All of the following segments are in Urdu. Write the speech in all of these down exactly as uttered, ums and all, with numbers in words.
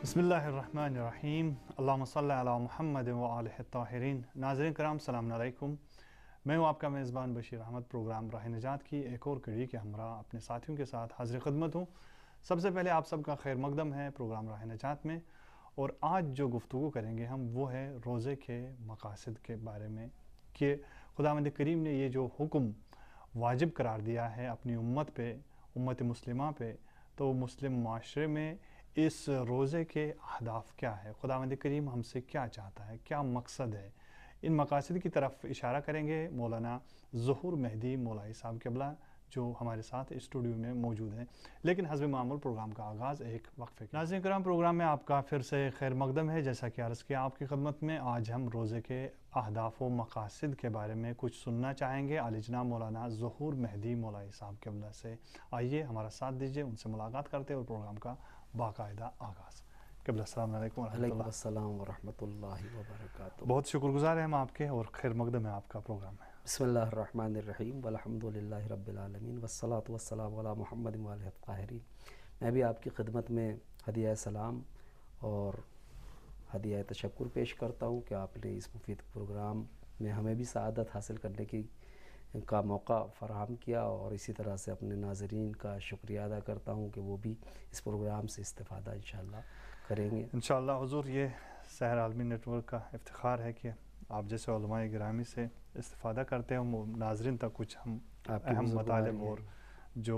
بسم اللہ الرحمن الرحیم اللہم صلی علی محمد و آلہ الطاہرین۔ ناظرین کرام السلام علیکم، میں ہوں آپ کا میزبان بشیر احمد۔ پروگرام راہ نجات کی ایک اور کڑی کے ہمراہ اپنے ساتھیوں کے ساتھ حاضر خدمت ہوں۔ سب سے پہلے آپ سب کا خیر مقدم ہے پروگرام راہ نجات میں، اور آج جو گفتگو کریں گے ہم وہ ہے روزے کے مقاصد کے بارے میں، کہ خداوند کریم نے یہ جو حکم واجب قرار دیا ہے اپنی امت پہ، امت مسلمہ پہ، تو مسلم معاشرے میں اس روزے کے اہداف کیا ہے، خداوند کریم ہم سے کیا چاہتا ہے، کیا مقصد ہے، ان مقاصد کی طرف اشارہ کریں گے مولانا ظہور مہدی مولوی صاحب قبلہ جو ہمارے ساتھ اسٹوڈیو میں موجود ہیں۔ لیکن حسب معمول پروگرام کا آغاز ایک وقفے کے ناظرین کرام پروگرام میں آپ کا پھر سے خیر مقدم ہے۔ جیسا کہ عرض کیا آپ کی خدمت میں، آج ہم روزے کے اہداف و مقاصد کے بارے میں کچھ سننا چاہیں گے عالی جناب مولانا ظہور مہدی مولوی صاحب قبلہ سے۔ آئیے ہمارا ساتھ دیجیے، ان سے ملاقات کرتے اور پروگرام کا باقاعدہ آغاز۔ قبلہ السلام علیکم ورحمۃ اللہ۔ وعلیکم السلام ورحمۃ اللہ وبرکاتہ۔ بہت شکر گزار ہیں ہم آپ کے، اور خیر مقدم ہے آپ کا پروگرام ہے۔ بسم اللہ الرحمن الرحیم والحمد للہ رب العالمین والصلاة والسلام علی محمد وآلہ الطاہرین۔ میں بھی آپ کی خدمت میں ہدیہ سلام اور ہدیہ تشکر پیش کرتا ہوں کہ آپ نے اس مفید پروگرام میں ہمیں بھی سعادت حاصل کرنے کی کا موقع فراہم کیا، اور اسی طرح سے اپنے ناظرین کا شکریہ ادا کرتا ہوں کہ وہ بھی اس پروگرام سے استفادہ انشاءاللہ کریں گے انشاءاللہ حضور، یہ سحر عالمی نیٹ ورک کا افتخار ہے کہ آپ جیسے علماء گرامی سے استفادہ کرتے ہیں، ناظرین تک کچھ ہم اہم مطالب اور جو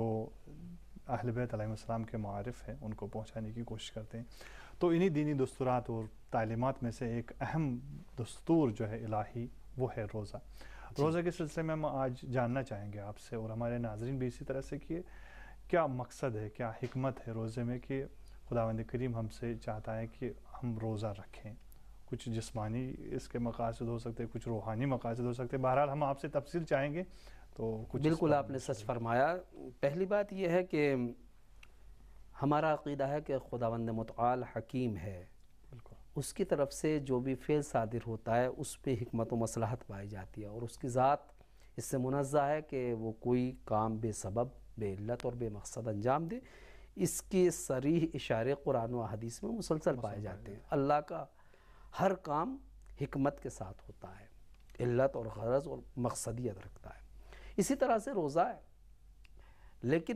اہل بیت علیہ السلام کے معارف ہیں ان کو پہنچانے کی کوشش کرتے ہیں۔ تو انہی دینی دستورات اور تعلیمات میں سے ایک اہم دستور جو ہے الہی، وہ ہے روزہ۔ روزہ کے سلسلے میں ہم آج جاننا چاہیں گے آپ سے، اور ہمارے ناظرین بھی اسی طرح سے، کہ کیا مقصد ہے، کیا حکمت ہے روزے میں، کہ خداوند کریم ہم سے چاہتا ہے کہ ہم روزہ رکھیں۔ کچھ جسمانی اس کے مقاصد ہو سکتے، کچھ روحانی مقاصد ہو سکتے، بہرحال ہم آپ سے تفصیل چاہیں گے۔ تو کچھ بالکل آپ نے سچ فرمایا۔ پہلی بات یہ ہے کہ ہمارا عقیدہ ہے کہ خداوند متعال حکیم ہے، اس کی طرف سے جو بھی فعل صادر ہوتا ہے اس پہ حکمت و مصلحت پائی جاتی ہے، اور اس کی ذات اس سے منزہ ہے کہ وہ کوئی کام بے سبب، بے علت اور بے مقصد انجام دے۔ اس کے صریح اشارے قرآن و حدیث میں مسلسل پائے جاتے ہیں۔ اللہ کا ہر کام حکمت کے ساتھ ہوتا ہے، علت اور غرض اور مقصدیت رکھتا ہے۔ اسی طرح سے روزہ ہے، لیکن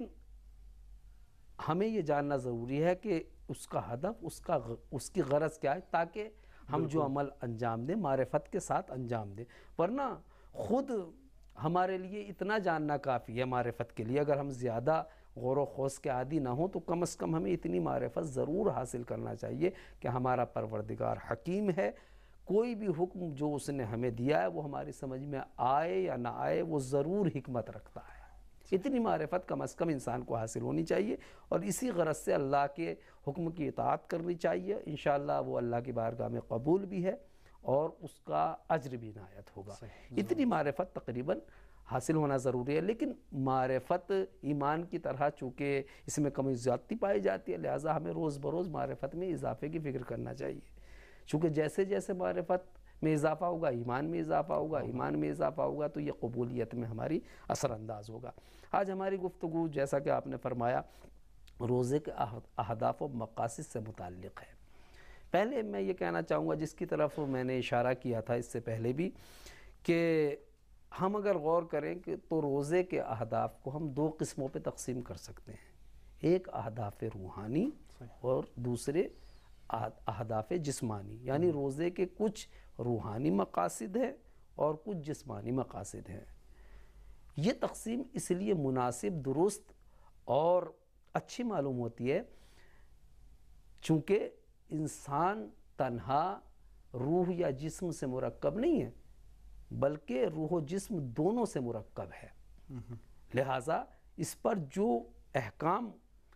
ہمیں یہ جاننا ضروری ہے کہ اس کا ہدف، اس کا اس کی غرض کیا ہے، تاکہ ہم جو عمل انجام دیں معرفت کے ساتھ انجام دیں۔ ورنہ خود ہمارے لیے اتنا جاننا کافی ہے معرفت کے لیے، اگر ہم زیادہ غور و خوض کے عادی نہ ہوں تو کم از کم ہمیں اتنی معرفت ضرور حاصل کرنا چاہیے کہ ہمارا پروردگار حکیم ہے، کوئی بھی حکم جو اس نے ہمیں دیا ہے وہ ہماری سمجھ میں آئے یا نہ آئے وہ ضرور حکمت رکھتا ہے۔ اتنی معرفت کم از کم انسان کو حاصل ہونی چاہیے، اور اسی غرض سے اللہ کے حکم کی اطاعت کرنی چاہیے۔ انشاءاللہ وہ اللہ کی بارگاہ میں قبول بھی ہے، اور اس کا اجر بھی عنایت ہوگا۔ اتنی معرفت تقریباً حاصل ہونا ضروری ہے، لیکن معرفت ایمان کی طرح چونکہ اس میں کمی زیادتی پائی جاتی ہے، لہٰذا ہمیں روز بروز معرفت میں اضافے کی فکر کرنا چاہیے، چونکہ جیسے جیسے معرفت میں اضافہ ہوگا ایمان میں اضافہ ہوگا، ایمان میں اضافہ ہوگا تو یہ قبولیت میں ہماری اثر انداز ہوگا۔ آج ہماری گفتگو جیسا کہ آپ نے فرمایا روزے کے اہداف و مقاصد سے متعلق ہے۔ پہلے میں یہ کہنا چاہوں گا، جس کی طرف میں نے اشارہ کیا تھا اس سے پہلے بھی، کہ ہم اگر غور کریں کہ تو روزے کے اہداف کو ہم دو قسموں پہ تقسیم کر سکتے ہیں، ایک اہداف روحانی اور دوسرے اہداف جسمانی۔ یعنی روزے کے کچھ روحانی مقاصد ہیں اور کچھ جسمانی مقاصد ہیں۔ یہ تقسیم اس لیے مناسب، درست اور اچھی معلوم ہوتی ہے چونکہ انسان تنہا روح یا جسم سے مرکب نہیں ہے، بلکہ روح و جسم دونوں سے مرکب ہے۔ لہٰذا اس پر جو احکام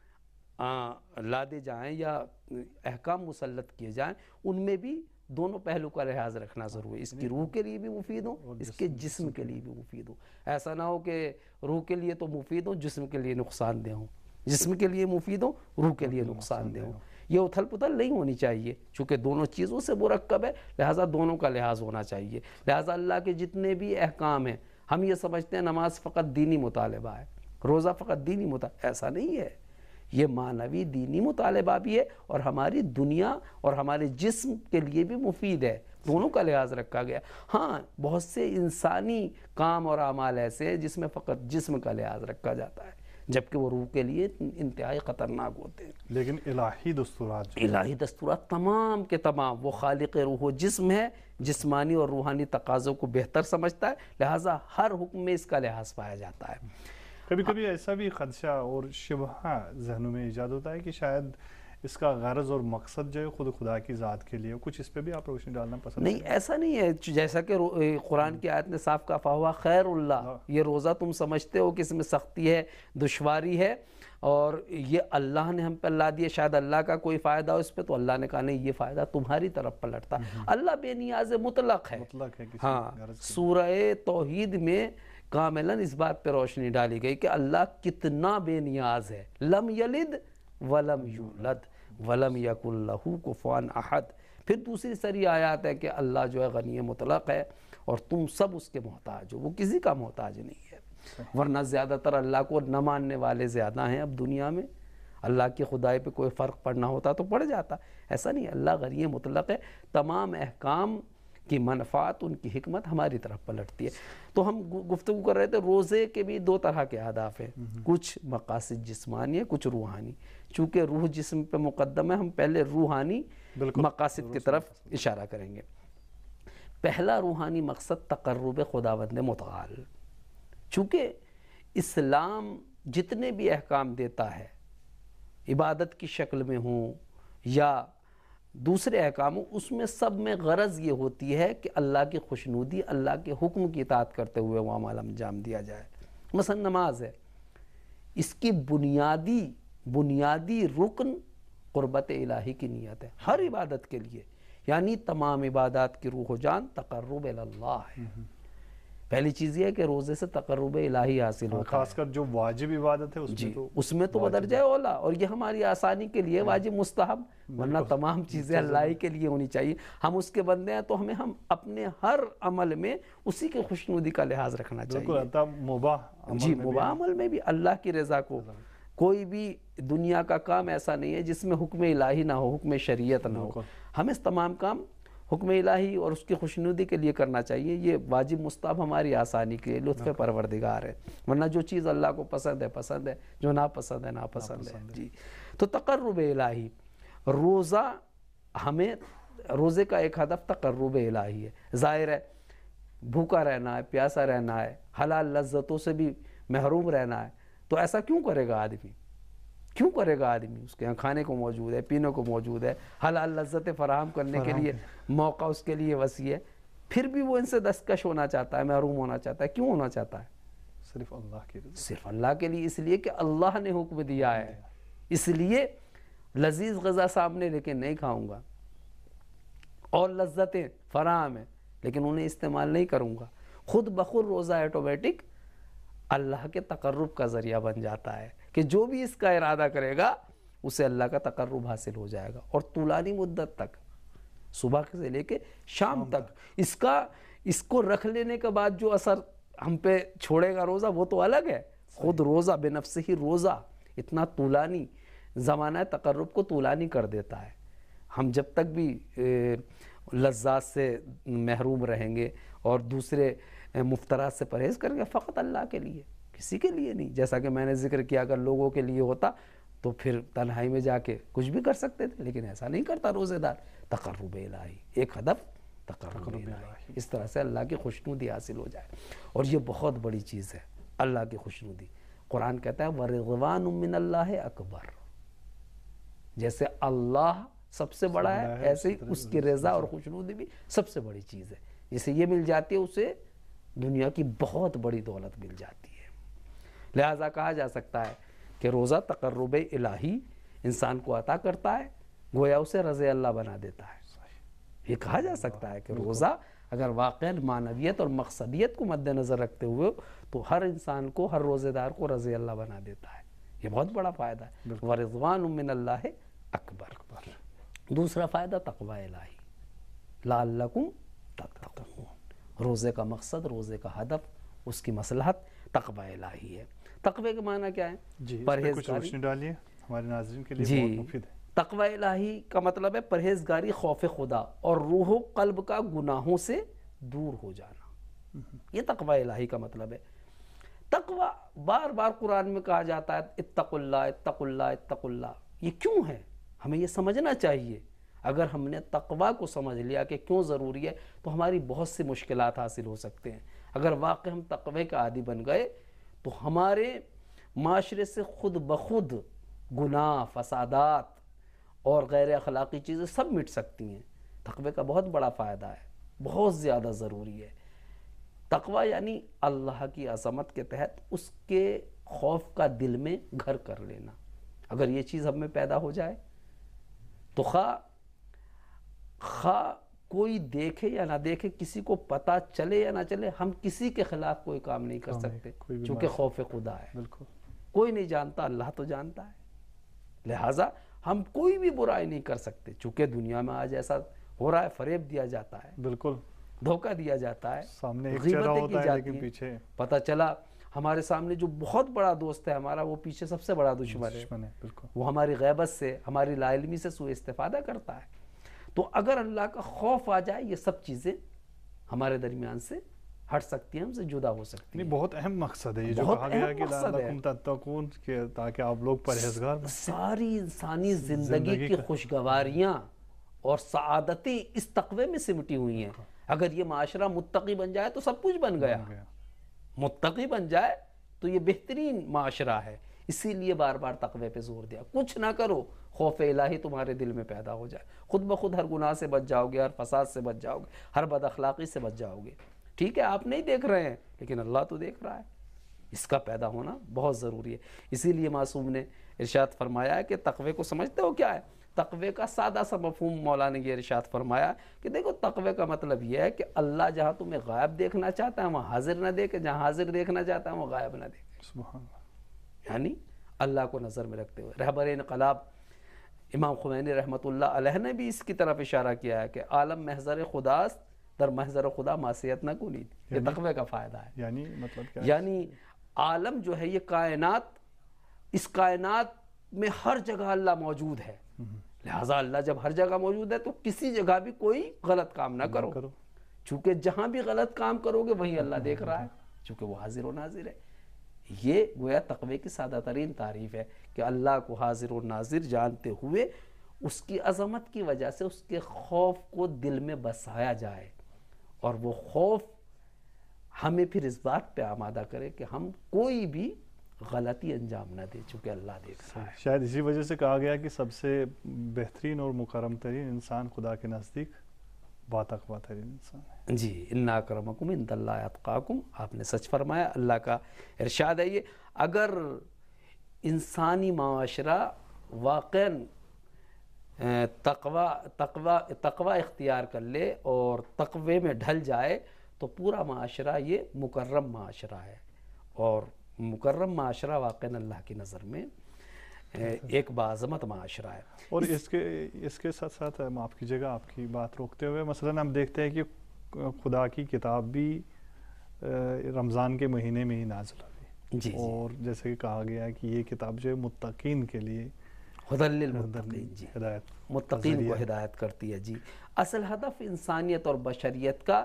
لادے جائیں یا احکام مسلط کیے جائیں ان میں بھی دونوں پہلو کا لحاظ رکھنا ضروری ہے، اس کی روح کے لیے بھی مفید ہو، اس کے جسم کے لیے بھی مفید ہو۔ ایسا نہ ہو کہ روح کے لیے تو مفید ہو، جسم کے لیے نقصان دہ ہو، جسم کے لیے مفید ہو، روح کے لیے نقصان دہ ہو۔ یہ اتھل پتھل نہیں ہونی چاہیے، چونکہ دونوں چیزوں سے مرکب ہے، لہٰذا دونوں کا لحاظ ہونا چاہیے۔ لہٰذا اللہ کے جتنے بھی احکام ہیں، ہم یہ سمجھتے ہیں نماز فقط دینی مطالبہ ہے، روزہ فقط دینی مطالبہ، ایسا نہیں ہے۔ یہ معنوی دینی مطالبہ بھی ہے اور ہماری دنیا اور ہمارے جسم کے لیے بھی مفید ہے، دونوں کا لحاظ رکھا گیا۔ ہاں بہت سے انسانی کام اور اعمال ایسے ہیں جس میں فقط جسم کا لحاظ رکھا جاتا ہے جبکہ وہ روح کے لیے انتہائی خطرناک ہوتے ہیں۔ لیکن الہی دستورات جو الہی دستورات تمام کے تمام، وہ خالق روح و جسم ہے، جسمانی اور روحانی تقاضوں کو بہتر سمجھتا ہے، لہٰذا ہر حکم میں اس کا لحاظ پایا جاتا ہے۔ کبھی کبھی ایسا بھی خدشہ اور شبہ ذہنوں میں ایجاد ہوتا ہے کہ شاید اس کا غرض اور مقصد جو ہے خود خدا کی ذات کے لیے، کچھ اس پہ بھی آپ روشنی ڈالنا پسند نہیں، ایسا نہیں ہے، جیسا کہ قرآن کی آیت نے صاف کہا فَهُوَ خیر اللہ، یہ روزہ تم سمجھتے ہو کہ اس میں سختی ہے، دشواری ہے اور یہ اللہ نے ہم پہ اللہ دیا، شاید اللہ کا کوئی فائدہ ہو اس پہ، تو اللہ نے کہا نہیں، یہ فائدہ تمہاری طرف پلٹتا۔ اللہ بے نیاز مطلق ہے۔ مطلق ہے کسی ہاں، غرض کے سورہ توحید میں کاملاً اس بات پہ روشنی ڈالی گئی کہ اللہ کتنا بے نیاز ہے، لم یلد ولم یولد ولم یکن لہ کفوا احد۔ پھر دوسری سری آیات ہے کہ اللہ جو ہے غنی مطلق ہے اور تم سب اس کے محتاج ہو، وہ کسی کا محتاج نہیں ہے۔ ورنہ زیادہ تر اللہ کو نہ ماننے والے زیادہ ہیں اب دنیا میں، اللہ کی خدائی پہ کوئی فرق پڑنا ہوتا تو پڑ جاتا، ایسا نہیں، اللہ غنی مطلق ہے، تمام احکام کی منفعت، ان کی حکمت ہماری طرف پلٹتی ہے۔ تو ہم گفتگو کر رہے تھے روزے کے بھی دو طرح کے اہداف ہیں، کچھ مقاصد جسمانی ہے، کچھ روحانی۔ چونکہ روح جسم پہ مقدم ہے، ہم پہلے روحانی مقاصد کی طرف اشارہ کریں گے۔ پہلا روحانی مقصد تقرب خداوند متعال۔ چونکہ اسلام جتنے بھی احکام دیتا ہے، عبادت کی شکل میں ہوں یا دوسرے احکام ہوں، اس میں سب میں غرض یہ ہوتی ہے کہ اللہ کی خوشنودی، اللہ کے حکم کی اطاعت کرتے ہوئے وہ عمل انجام دیا جائے۔ مثلا نماز ہے، اس کی بنیادی بنیادی رکن قربت الہی کی نیت ہے ہر عبادت کے لیے، یعنی تمام عبادات کی روح و جان تقرب اللہ ہے۔ پہلی چیز یہ ہے کہ روزے سے تقرب الہی حاصل ہوتا ہے، خاص کر جو واجب عبادت ہے اس جی میں تو اس میں تو بدرجہ اولا، اور یہ ہماری آسانی کے لیے واجب مستحب، ورنہ تمام چیزیں اللہ ہی کے لیے ہونی چاہیے۔ ہم اس کے بندے ہیں تو ہمیں ہم اپنے ہر عمل میں اسی کے خوشنودی کا لحاظ رکھنا چاہیے۔ بالکل، حتی مباح عمل جی میں بھی مباح عمل میں بھی اللہ کی رضا کو، کوئی بھی دنیا کا کام ایسا نہیں ہے جس میں حکم الہی نہ ہو، حکم شریعت نہ ہو، ہمیں تمام کام حکم الہی اور اس کی خوشنودی کے لیے کرنا چاہیے۔ یہ واجب مستحب ہماری آسانی کے لطف پروردگار ہے، ورنہ جو چیز اللہ کو پسند ہے پسند ہے، جو ناپسند ہے ناپسند ہے۔ جی تو تقرب الہی، روزہ ہمیں، روزے کا ایک ہدف تقرب الہی ہے۔ ظاہر ہے بھوکا رہنا ہے، پیاسا رہنا ہے، حلال لذتوں سے بھی محروم رہنا ہے، تو ایسا کیوں کرے گا آدمی؟ کیوں کرے گا آدمی؟ اس کے یہاں کھانے کو موجود ہے، پینے کو موجود ہے، حلال لذتیں فراہم کرنے کے لیے موقع اس کے لیے وسیع ہے، پھر بھی وہ ان سے دستکش ہونا چاہتا ہے، محروم ہونا چاہتا ہے۔ کیوں ہونا چاہتا ہے؟ صرف اللہ کی رضا، صرف اللہ کے لیے، اس لیے کہ اللہ نے حکم دیا ہے، اس لیے لذیذ غذا سامنے لیکن نہیں کھاؤں گا، اور لذتیں فراہم ہیں لیکن انہیں استعمال نہیں کروں گا۔ خود بخود روزہ آٹومیٹک اللہ کے تقرب کا ذریعہ بن جاتا ہے کہ جو بھی اس کا ارادہ کرے گا اسے اللہ کا تقرب حاصل ہو جائے گا، اور طولانی مدت تک، صبح سے لے کے شام تک، اس کا اس کو رکھ لینے کے بعد جو اثر ہم پہ چھوڑے گا روزہ وہ تو الگ ہے۔ خود روزہ بے نفس ہی روزہ اتنا طولانی زمانہ تقرب کو طولانی کر دیتا ہے۔ ہم جب تک بھی لذات سے محروم رہیں گے اور دوسرے مفترات سے پرہیز کریں گے، فقط اللہ کے لیے، کسی کے لیے نہیں۔ جیسا کہ میں نے ذکر کیا، اگر لوگوں کے لیے ہوتا تو پھر تنہائی میں جا کے کچھ بھی کر سکتے تھے، لیکن ایسا نہیں کرتا روزے دار۔ تقرب الہی، ایک ہدف تقرب الہی، اس طرح سے اللہ کی خوشنودی حاصل ہو جائے، اور یہ بہت بڑی چیز ہے اللہ کی خوشنودی۔ قرآن کہتا ہے وَرِضْوَانٌ مِّنَ اللَّهِ اکبر، جیسے اللہ سب سے بڑا ہے ایسے ہی اس کی رضا اور خوشنودی بھی سب سے بڑی چیز ہے۔ جسے یہ مل جاتی ہے اسے دنیا کی بہت بڑی دولت مل جاتی ہے۔ لہٰذا کہا جا سکتا ہے کہ روزہ تقرب الہی انسان کو عطا کرتا ہے، گویا اسے رضا اللہ بنا دیتا ہے۔ یہ کہا جا سکتا ہے کہ روزہ اگر واقعاً معنویت اور مقصدیت کو مد نظر رکھتے ہوئے تو ہر انسان کو، ہر روزے دار کو رضا اللہ بنا دیتا ہے۔ یہ بہت بڑا فائدہ ہے۔ وَرِضْوَانٌ مِّنَ اللَّهِ اکبر۔ دوسرا فائدہ تقوی الہی، لعلکم تتقون۔ روزے کا مقصد، روزے کا ہدف، اس کی مصلحت تقوی الہی ہے۔ تقوی کے معنی کیا ہے؟ جی، پرہیزگاری، روشنی ڈالیے ہمارے ناظرین کے لیے جی بہت مفید ہے۔ تقوی الہی کا مطلب ہے پرہیزگاری، خوف خدا اور روح و قلب کا گناہوں سے دور ہو جانا، یہ تقوی الہی کا مطلب ہے۔ تقوی بار بار قرآن میں کہا جاتا ہے اتقوا اللہ اتقوا اللہ اتقوا اللہ، یہ کیوں ہے؟ ہمیں یہ سمجھنا چاہیے۔ اگر ہم نے تقوی کو سمجھ لیا کہ کیوں ضروری ہے تو ہماری بہت سی مشکلات حاصل ہو سکتے ہیں۔ اگر واقع ہم تقوی کا عادی بن گئے تو ہمارے معاشرے سے خود بخود گناہ، فسادات اور غیر اخلاقی چیزیں سب مٹ سکتی ہیں۔ تقوی کا بہت بڑا فائدہ ہے، بہت زیادہ ضروری ہے۔ تقوی یعنی اللہ کی عظمت کے تحت اس کے خوف کا دل میں گھر کر لینا۔ اگر یہ چیز ہم میں پیدا ہو جائے تو خواہ خواہ کوئی دیکھے یا نہ دیکھے، کسی کو پتہ چلے یا نہ چلے، ہم کسی کے خلاف کوئی کام نہیں کر سکتے، چونکہ خوف خدا ہے۔ بالکل، کوئی نہیں جانتا، اللہ تو جانتا ہے، لہٰذا ہم کوئی بھی برائی نہیں کر سکتے۔ چونکہ دنیا میں آج ایسا ہو رہا ہے، فریب دیا جاتا ہے، بالکل، دھوکہ دیا جاتا ہے، سامنے ایک غیبتیں چہرہ کی ہوتا ہے جاتی لیکن ہیں۔ پیچھے پتہ چلا ہمارے سامنے جو بہت بڑا دوست ہے ہمارا، وہ پیچھے سب سے بڑا دشمن ہے۔ دشمن ہے۔ بالکل، وہ ہماری غیبت سے، ہماری لا علمی سے سوء استفادہ کرتا ہے۔ تو اگر اللہ کا خوف آ جائے، یہ سب چیزیں ہمارے درمیان سے ہٹ سکتی ہیں، ہم سے جدا ہو سکتی ہیں۔ یہ بہت اہم مقصد ہے، یہ جو بہت کہا گیا اہم کہ مقصد ہے۔ لعلکم تتقون، کہ تاکہ آپ لوگ پرہیزگار بنیں۔ ساری انسانی زندگی زندگی کی کا- خوشگواریاں اور سعادتیں اس تقوی میں سمٹی ہوئی ہیں۔ اگر یہ معاشرہ متقی بن جائے تو سب کچھ بن گیا، متقی بن جائے تو یہ بہترین معاشرہ ہے۔ اسی لیے بار بار تقوی پہ زور دیا۔ کچھ نہ کرو، خوف الہی تمہارے دل میں پیدا ہو جائے، خود بخود ہر گناہ سے بچ جاؤ گے، ہر فساد سے بچ جاؤ گے، ہر بد اخلاقی سے بچ جاؤ گے۔ ٹھیک ہے، آپ نہیں دیکھ رہے ہیں لیکن اللہ تو دیکھ رہا ہے۔ اس کا پیدا ہونا بہت ضروری ہے۔ اسی لیے معصوم نے ارشاد فرمایا ہے کہ تقوی کو سمجھتے ہو کیا ہے؟ تقوی کا سادہ سا مفہوم مولا نے یہ ارشاد فرمایا کہ دیکھو، تقوی کا مطلب یہ ہے کہ اللہ جہاں تمہیں غائب دیکھنا چاہتا ہے وہاں حاضر نہ دیکھے، جہاں حاضر دیکھنا چاہتا ہے وہاں غائب نہ دیکھے۔ سبحان اللہ۔ یعنی اللہ کو نظر میں رکھتے ہوئے رہبر انقلاب امام خمینی رحمۃ اللہ علیہ نے بھی اس کی طرف اشارہ کیا ہے کہ عالم محضر خداست، در محضر خدا معصیت نہ کنی۔ یہ تقوی کا فائدہ ہے۔ یعنی مطلب کیا ہے؟ یعنی عالم جو ہے، یہ کائنات، اس کائنات میں ہر جگہ اللہ موجود ہے، لہٰذا اللہ جب ہر جگہ موجود ہے تو کسی جگہ بھی کوئی غلط کام نہ کرو، چونکہ جہاں بھی غلط کام کرو گے وہیں اللہ دیکھ رہا ہے، چونکہ وہ حاضر و ناظر ہے۔ یہ گویا تقوی کی سادہ ترین تعریف ہے کہ اللہ کو حاضر و ناظر جانتے ہوئے اس کی عظمت کی وجہ سے اس کے خوف کو دل میں بسایا جائے، اور وہ خوف ہمیں پھر اس بات پہ آمادہ کرے کہ ہم کوئی بھی غلطی انجام نہ دے، چونکہ اللہ دیکھ رہا ہے۔ شاید اسی وجہ سے کہا گیا کہ سب سے بہترین اور مکرم ترین انسان خدا کے نزدیک باتقوا ترین انسان ہے۔ جی، اِنَّ أَكْرَمَكُمْ عِندَ اللہِ أَتْقَاكُمْ، آپ نے سچ فرمایا، اللہ کا ارشاد ہے یہ۔ اگر انسانی معاشرہ واقعاً تقوی تقوی تقوی اختیار کر لے اور تقوی میں ڈھل جائے تو پورا معاشرہ یہ مکرم معاشرہ ہے، اور مکرم معاشرہ واقعاً اللہ کی نظر میں ایک باعظمت معاشرہ ہے۔ اور اس کے اس کے ساتھ ساتھ معاف کیجیے گا آپ کی بات روکتے ہوئے، مثلاً ہم دیکھتے ہیں کہ خدا کی کتاب بھی رمضان کے مہینے میں ہی نازل ہوئی، جی اور جیسے کہ کہا گیا ہے کہ یہ کتاب جو ہے متقین کے لیے ہدی للمتقین، جی، ہدایت متقین کو ہدایت کرتی ہے۔ جی، اصل ہدف انسانیت اور بشریت کا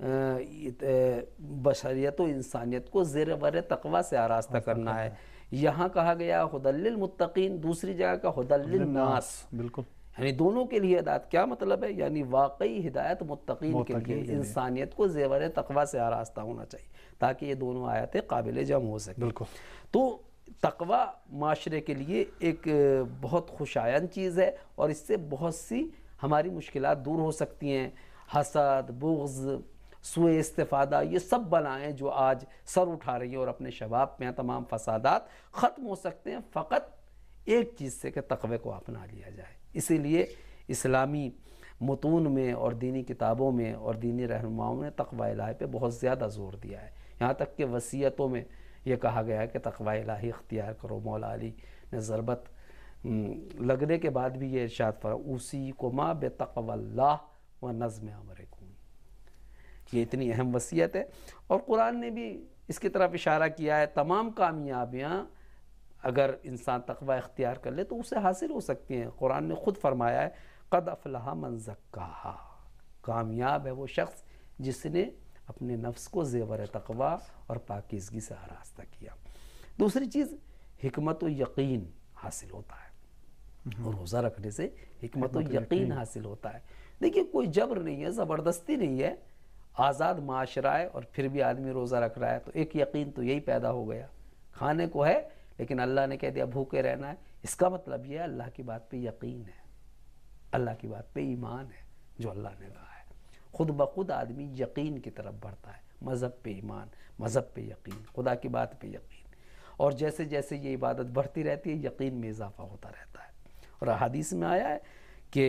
بشریت و انسانیت کو زیر بر تقوی سے آراستہ کرنا ہے۔ یہاں کہا گیا ہدی للمتقین، دوسری جگہ کا ہدی للناس، بالکل، یعنی دونوں کے لیے ہدایت۔ کیا مطلب ہے؟ یعنی واقعی ہدایت متقین کے لیے، انسانیت کو زیور تقوی سے آراستہ ہونا چاہیے تاکہ یہ دونوں آیتیں قابل جمع ہو سکیں۔ بالکل۔ تو تقوی معاشرے کے لیے ایک بہت خوشایند چیز ہے، اور اس سے بہت سی ہماری مشکلات دور ہو سکتی ہیں۔ حسد، بغض، سوء استفادہ، یہ سب بلائیں جو آج سر اٹھا رہی ہیں اور اپنے شباب میں تمام فسادات ختم ہو سکتے ہیں فقط ایک چیز سے کہ تقوی کو اپنا لیا جائے۔ اسی لیے اسلامی متون میں اور دینی کتابوں میں اور دینی رہنماؤں نے تقوی الہی پہ بہت زیادہ زور دیا ہے، یہاں تک کہ وصیتوں میں یہ کہا گیا ہے کہ تقوی الہی اختیار کرو۔ مولا علی نے ضربت لگنے کے بعد بھی یہ ارشاد فرمایا، اوصیکما بتقوی اللہ و نظم امرکم۔ یہ اتنی اہم وصیت ہے، اور قرآن نے بھی اس کی طرف اشارہ کیا ہے۔ تمام کامیابیاں اگر انسان تقوی اختیار کر لے تو اسے حاصل ہو سکتی ہیں. قرآن نے خود فرمایا ہے قد افلح من زکاہا، کامیاب ہے وہ شخص جس نے اپنے نفس کو زیور تقوی اور پاکیزگی سے آراستہ کیا. دوسری چیز حکمت و یقین حاصل ہوتا ہے. روزہ رکھنے سے حکمت و یقین حاصل ہوتا ہے. دیکھیے کوئی جبر نہیں ہے، زبردستی نہیں ہے، آزاد معاشرہ ہے اور پھر بھی آدمی روزہ رکھ رہا ہے. تو ایک یقین تو یہی پیدا ہو گیا، کھانے کو ہے لیکن اللہ نے کہہ دیا بھوکے رہنا ہے. اس کا مطلب یہ ہے اللہ کی بات پہ یقین ہے، اللہ کی بات پہ ایمان ہے جو اللہ نے کہا ہے. خود بخود آدمی یقین کی طرف بڑھتا ہے، مذہب پہ ایمان، مذہب پہ یقین، خدا کی بات پہ یقین. اور جیسے جیسے یہ عبادت بڑھتی رہتی ہے یقین میں اضافہ ہوتا رہتا ہے. اور حدیث میں آیا ہے کہ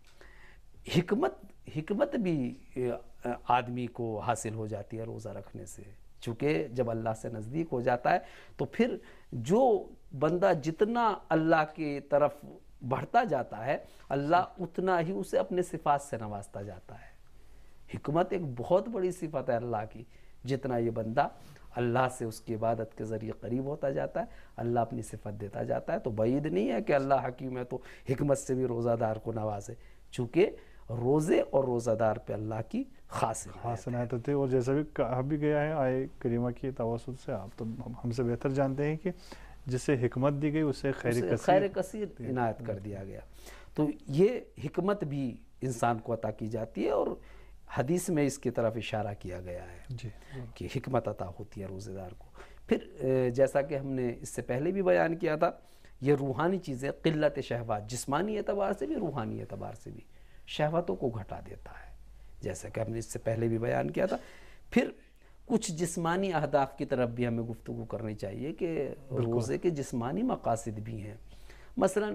حکمت حکمت بھی آدمی کو حاصل ہو جاتی ہے روزہ رکھنے سے، چونکہ جب اللہ سے نزدیک ہو جاتا ہے تو پھر جو بندہ جتنا اللہ کی طرف بڑھتا جاتا ہے اللہ اتنا ہی اسے اپنے صفات سے نوازتا جاتا ہے. حکمت ایک بہت بڑی صفت ہے اللہ کی. جتنا یہ بندہ اللہ سے اس کی عبادت کے ذریعے قریب ہوتا جاتا ہے اللہ اپنی صفت دیتا جاتا ہے. تو بعید نہیں ہے کہ اللہ حکیم ہے تو حکمت سے بھی روزہ دار کو نوازے، چونکہ روزے اور روزہ دار پہ اللہ کی خاص خاص عنایت ہوتی ہے. اور جیسا بھی کہا بھی گیا ہے آئے کریمہ کی توسط سے، آپ تو ہم سے بہتر جانتے ہیں کہ جسے حکمت دی گئی اسے خیر کثیر خیر کثیر عنایت کر دیا گیا. تو یہ حکمت بھی انسان کو عطا کی جاتی ہے اور حدیث میں اس کی طرف اشارہ کیا گیا ہے جی کہ حکمت عطا ہوتی ہے روزے دار کو. پھر جیسا کہ ہم نے اس سے پہلے بھی بیان کیا تھا، یہ روحانی چیزیں قلت شہوات، جسمانی اعتبار سے بھی روحانی اعتبار سے بھی شہوتوں کو گھٹا دیتا ہے، جیسا کہ ہم نے اس سے پہلے بھی بیان کیا تھا. پھر کچھ جسمانی اہداف کی طرف بھی ہمیں گفتگو کرنی چاہیے کہ روزے کے جسمانی مقاصد بھی ہیں. مثلا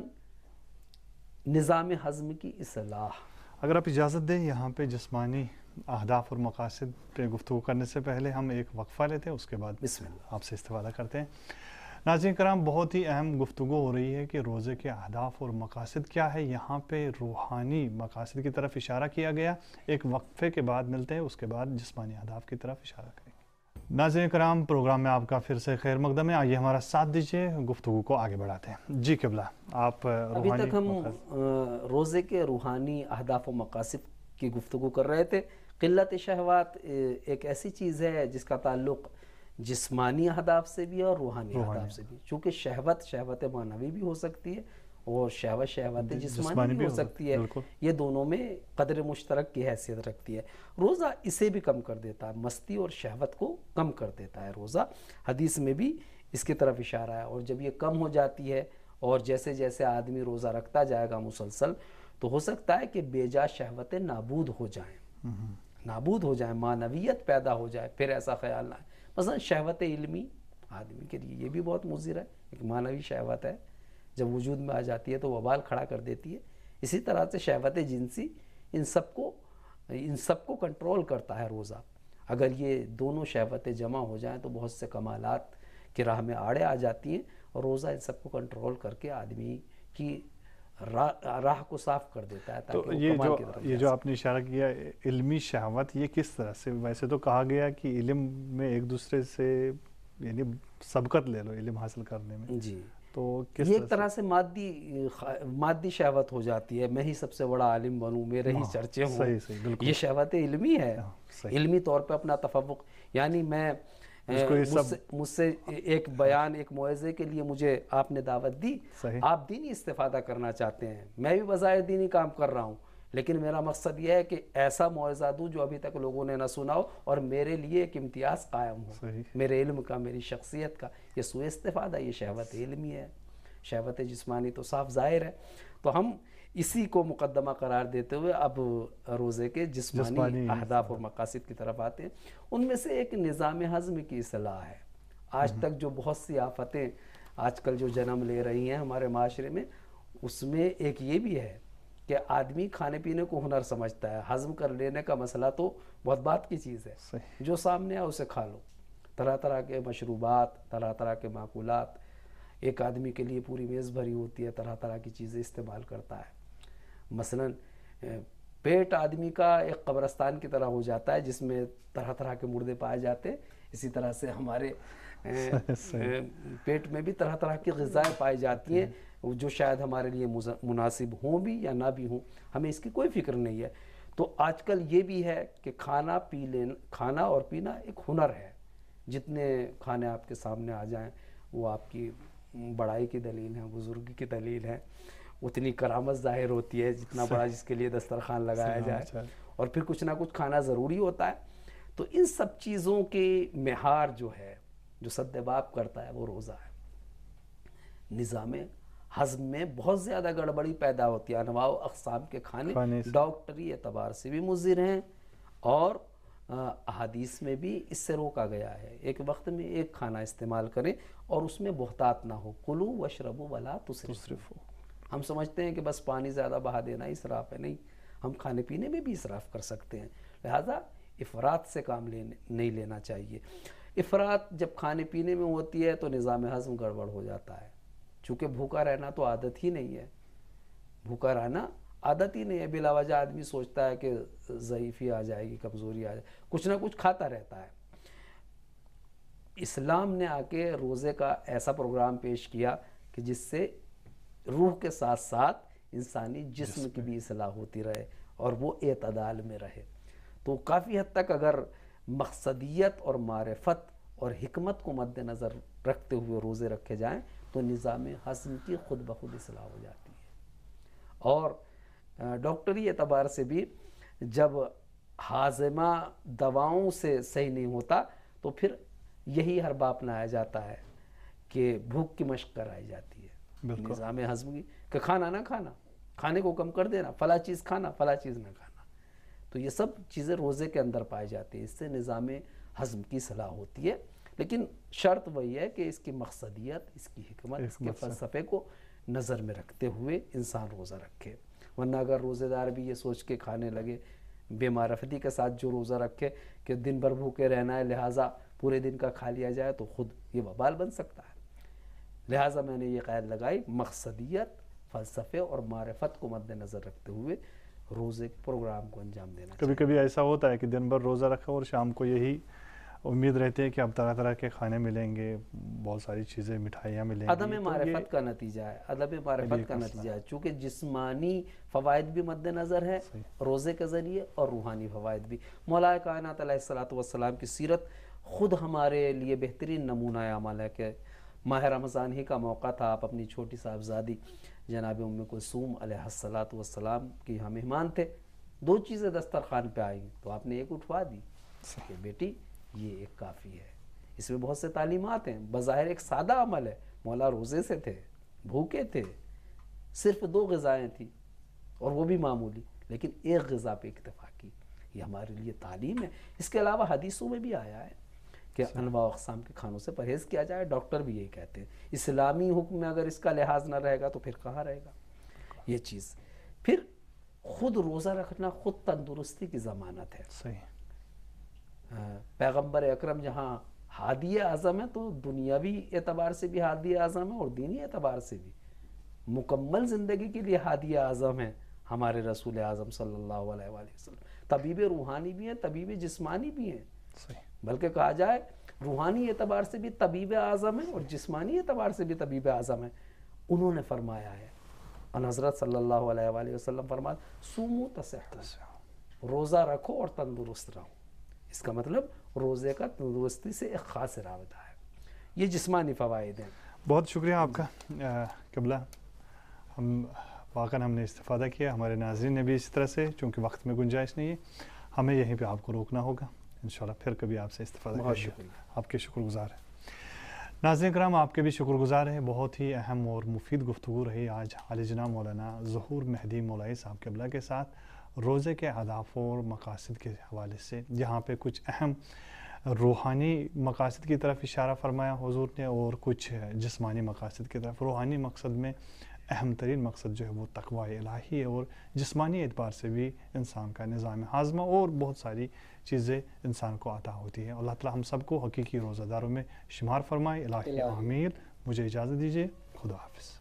نظام ہضم کی اصلاح. اگر آپ اجازت دیں یہاں پہ جسمانی اہداف اور مقاصد پہ گفتگو کرنے سے پہلے ہم ایک وقفہ لیتے ہیں، اس کے بعد بسم اللہ آپ سے استفادہ کرتے ہیں. ناظرین کرام، بہت ہی اہم گفتگو ہو رہی ہے کہ روزے کے اہداف اور مقاصد کیا ہے. یہاں پہ روحانی مقاصد کی طرف اشارہ کیا گیا. ایک وقفے کے بعد ملتے ہیں، اس کے بعد جسمانی اہداف کی طرف اشارہ کریں گے. ناظرین کرام، پروگرام میں آپ کا پھر سے خیر مقدم ہے. آئیے ہمارا ساتھ دیجیے، گفتگو کو آگے بڑھاتے ہیں. جی قبلہ، آپ ابھی تک ہم روزے کے روحانی اہداف و مقاصد کی گفتگو کر رہے تھے. قلت شہوات ایک ایسی چیز ہے جس کا تعلق جسمانی اہداف سے بھی اور روحانی اہداف سے بھی، چونکہ شہوت شہوت معنوی بھی ہو سکتی ہے اور شہوت شہوت جسمانی بھی ہو سکتی ہے. یہ دونوں میں قدر مشترک کی حیثیت رکھتی ہے. روزہ اسے بھی کم کر دیتا ہے، مستی اور شہوت کو کم کر دیتا ہے روزہ. حدیث میں بھی اس کی طرف اشارہ ہے. اور جب یہ کم ہو جاتی ہے اور جیسے جیسے آدمی روزہ رکھتا جائے گا مسلسل، تو ہو سکتا ہے کہ بے جا شہوتیں نابود ہو جائیں نابود ہو جائیں معنویت پیدا ہو جائے. پھر ایسا خیال نہ ہے. مثلا شہوت علمی آدمی کے لیے یہ بھی بہت مضر ہے، ایک معنوی شہوت ہے، جب وجود میں آ جاتی ہے تو وبال کھڑا کر دیتی ہے. اسی طرح سے شہوت جنسی، ان سب کو ان سب کو کنٹرول کرتا ہے روزہ. اگر یہ دونوں شہوتیں جمع ہو جائیں تو بہت سے کمالات کی راہ میں آڑے آ جاتی ہیں، اور روزہ ان سب کو کنٹرول کر کے آدمی کی راہ, راہ کو صاف کر دیتا ہے. تو یہ جو یہ جو آپ نے اشارہ کیا علمی شہوت، یہ کس طرح سے؟ ویسے تو کہا گیا کہ علم میں ایک دوسرے سے یعنی سبقت لے لو علم حاصل کرنے میں. جی، تو کس یہ ایک طرح سے مادی مادی شہوت ہو جاتی ہے. میں ہی سب سے بڑا عالم بنوں، میرے ہی چرچے ہوں. صحیح صحیح بالکل یہ شہوت علمی ہے، علمی طور پہ اپنا تفوق. یعنی میں مجھ سے ایک بیان ایک موعظے کے لیے مجھے آپ نے دعوت دی، آپ دینی استفادہ کرنا چاہتے ہیں، میں بھی بظاہر دینی کام کر رہا ہوں، لیکن میرا مقصد یہ ہے کہ ایسا موعظہ دوں جو ابھی تک لوگوں نے نہ سنا ہو اور میرے لیے ایک امتیاز قائم ہو، میرے علم کا، میری شخصیت کا. یہ سوء استفادہ، یہ شہوت علمی ہے. شہوت جسمانی تو صاف ظاہر ہے. تو ہم اسی کو مقدمہ قرار دیتے ہوئے اب روزے کے جسمانی اہداف اور مقاصد کی طرف آتے ہیں. ان میں سے ایک نظام ہضم کی اصلاح ہے. آج تک جو بہت سی آفتیں آج کل جو جنم لے رہی ہیں ہمارے معاشرے میں، اس میں ایک یہ بھی ہے کہ آدمی کھانے پینے کو ہنر سمجھتا ہے. ہضم کر لینے کا مسئلہ تو بہت بات کی چیز ہے، جو سامنے آئے اسے کھا لو. طرح طرح کے مشروبات، طرح طرح کے معقولات، ایک آدمی کے لیے پوری میز بھری ہوتی ہے، طرح طرح کی چیزیں استعمال کرتا ہے. مثلا پیٹ آدمی کا ایک قبرستان کی طرح ہو جاتا ہے جس میں طرح طرح کے مردے پائے جاتے ہیں. اسی طرح سے ہمارے پیٹ میں بھی طرح طرح کی غذائیں پائی جاتی ہیں جو شاید ہمارے لیے مناسب ہوں بھی یا نہ بھی ہوں، ہمیں اس کی کوئی فکر نہیں ہے۔ تو آج کل یہ بھی ہے کہ کھانا پی لینا، کھانا اور پینا ایک ہنر ہے۔ جتنے کھانے آپ کے سامنے آ جائیں وہ آپ کی بڑائی کی دلیل ہے، بزرگی کی دلیل ہے، اتنی کرامت ظاہر ہوتی ہے جتنا بڑا جس کے لیے دسترخوان لگایا جائے، اور پھر کچھ نہ کچھ کھانا ضروری ہوتا ہے۔ تو ان سب چیزوں کے معیار جو ہے، جو سدباب کرتا ہے، وہ روزہ ہے۔ نظام ہضم میں بہت زیادہ گڑبڑی پیدا ہوتی ہے، انواع و اقسام کے کھانے ڈاکٹری اعتبار سے بھی مضر ہیں، اور احادیث میں بھی اس سے روکا گیا ہے۔ ایک وقت میں ایک کھانا استعمال کریں اور اس میں بہتات نہ ہو، کلو واشربوا ولا تسرفوا۔ ہم سمجھتے ہیں کہ بس پانی زیادہ بہا دینا اسراف ہے، نہیں، ہم کھانے پینے میں بھی اسراف کر سکتے ہیں، لہذا افراط سے کام لینے نہیں لینا چاہیے۔ افراط جب کھانے پینے میں ہوتی ہے تو نظام ہضم گڑبڑ ہو جاتا ہے، چونکہ بھوکا رہنا تو عادت ہی نہیں ہے، بھوکا رہنا عادت ہی نہیں ہے۔ بلا وجہ آدمی سوچتا ہے کہ ضعیفی آ جائے گی، کمزوری آ جائے گی، کچھ نہ کچھ کھاتا رہتا ہے۔ اسلام نے آ کے روزے کا ایسا پروگرام پیش کیا کہ جس سے روح کے ساتھ ساتھ انسانی جسم کی بھی اصلاح ہوتی رہے اور وہ اعتدال میں رہے۔ تو کافی حد تک اگر مقصدیت اور معرفت اور حکمت کو مد نظر رکھتے ہوئے روزے رکھے جائیں تو نظام ہضم کی خود بخود اصلاح ہو جاتی ہے۔ اور ڈاکٹری اعتبار سے بھی جب ہاضمہ دواؤں سے صحیح نہیں ہوتا تو پھر یہی حربہ اپنایا جاتا ہے کہ بھوک کی مشق کرائی جاتی ہے نظام ہضم کی، کہ کھانا نہ کھانا، کھانے کو کم کر دینا، فلاں چیز کھانا، فلاں چیز نہ کھانا۔ تو یہ سب چیزیں روزے کے اندر پائی جاتی ہیں، اس سے نظام ہضم کی صلاح ہوتی ہے، لیکن شرط وہی ہے کہ اس کی مقصدیت، اس کی حکمت، اس کے فلسفے کو نظر میں رکھتے ہوئے انسان روزہ رکھے۔ ورنہ اگر روزے دار بھی یہ سوچ کے کھانے لگے، بے معرفتی کے ساتھ جو روزہ رکھے کہ دن بھر بھوکے رہنا ہے لہٰذا پورے دن کا کھا لیا جائے، تو خود یہ وبال بن سکتا ہے۔ لہٰذا میں نے یہ قید لگائی، مقصدیت، فلسفے اور معرفت کو مد نظر رکھتے ہوئے روزے کے پروگرام کو انجام دینا چاہیے۔ کبھی کبھی ایسا ہوتا ہے کہ دن بھر روزہ رکھا اور شام کو یہی امید رہتی ہے کہ اب طرح طرح کے کھانے ملیں گے، بہت ساری چیزیں، مٹھائیاں ملیں گی۔ عدم معرفت کا نتیجہ ہے، عدم معرفت کا نتیجہ ہے، چونکہ جسمانی فوائد بھی مد نظر ہے روزے کے ذریعے اور روحانی فوائد بھی۔ مولا کائنات علیہ الصلوۃ والسلام کی سیرت خود ہمارے لیے بہترین نمونہ عمل ہے کہ ماہ رمضان ہی کا موقع تھا، آپ اپنی چھوٹی صاحبزادی جناب ام کلثوم علیہ الصلوۃ والسلام کی یہاں مہمان تھے، دو چیزیں دسترخوان پہ آئیں تو آپ نے ایک اٹھوا دی کہ بیٹی یہ ایک کافی ہے۔ اس میں بہت سے تعلیمات ہیں، بظاہر ایک سادہ عمل ہے، مولا روزے سے تھے، بھوکے تھے، صرف دو غذائیں تھیں اور وہ بھی معمولی، لیکن ایک غذا پہ اکتفا کی، یہ ہمارے لیے تعلیم ہے۔ اس کے علاوہ حدیثوں میں بھی آیا ہے کہ انواع و اقسام کے کھانوں سے پرہیز کیا جائے، ڈاکٹر بھی یہی کہتے ہیں۔ اسلامی حکم میں اگر اس کا لحاظ نہ رہے گا تو پھر کہاں رہے گا یہ چیز۔ پھر خود روزہ رکھنا خود تندرستی کی ضمانت ہے۔ صحیح۔ پیغمبر اکرم جہاں ہادی اعظم ہے تو دنیاوی اعتبار سے بھی ہادی اعظم ہے اور دینی اعتبار سے بھی مکمل زندگی کے لیے ہادی اعظم ہے ہمارے رسول اعظم صلی اللہ علیہ وآلہ وسلم۔ طبیب روحانی بھی ہیں، طبیب جسمانی بھی ہیں، بلکہ کہا جائے روحانی اعتبار سے بھی طبیب اعظم ہے اور جسمانی اعتبار سے بھی طبیب اعظم ہے۔ انہوں نے فرمایا ہے، ان حضرت صلی اللہ علیہ وآلہ وسلم فرمایا سومو تصحوا، روزہ رکھو اور تندرست رہو۔ اس کا مطلب روزے کا تندرستی سے ایک خاص رابطہ ہے۔ یہ جسمانی فوائد ہیں۔ بہت شکریہ آپ کا قبلہ، ہم واقعاً ہم نے استفادہ کیا، ہمارے ناظرین نے بھی اسی طرح سے، چونکہ وقت میں گنجائش نہیں ہے ہمیں یہیں پہ آپ کو روکنا ہوگا، انشاءاللہ پھر کبھی آپ سے استفادہ بہت کریں گے۔ شکریہ، آپ کے شکر گزار ہیں۔ ناظرین کرام، آپ کے بھی شکر گزار ہیں، بہت ہی اہم اور مفید گفتگو رہی آج عالی جناب مولانا ظہور مہدی مولوی صاحب قبلہ کے ساتھ روزے کے اہداف اور مقاصد کے حوالے سے، جہاں پہ کچھ اہم روحانی مقاصد کی طرف اشارہ فرمایا حضور نے اور کچھ جسمانی مقاصد کی طرف۔ روحانی مقصد میں اہم ترین مقصد جو ہے وہ تقوی الہی ہے، اور جسمانی اعتبار سے بھی انسان کا نظام ہاضمہ اور بہت ساری چیزیں انسان کو عطا ہوتی ہیں۔ اللہ تعالی ہم سب کو حقیقی روزہ داروں میں شمار فرمائے، الہی آمین۔ مجھے اجازت دیجیے، خدا حافظ۔